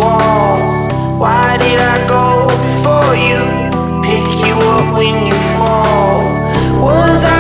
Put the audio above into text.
wall. Why did I go before you? Pick you up when you fall. Was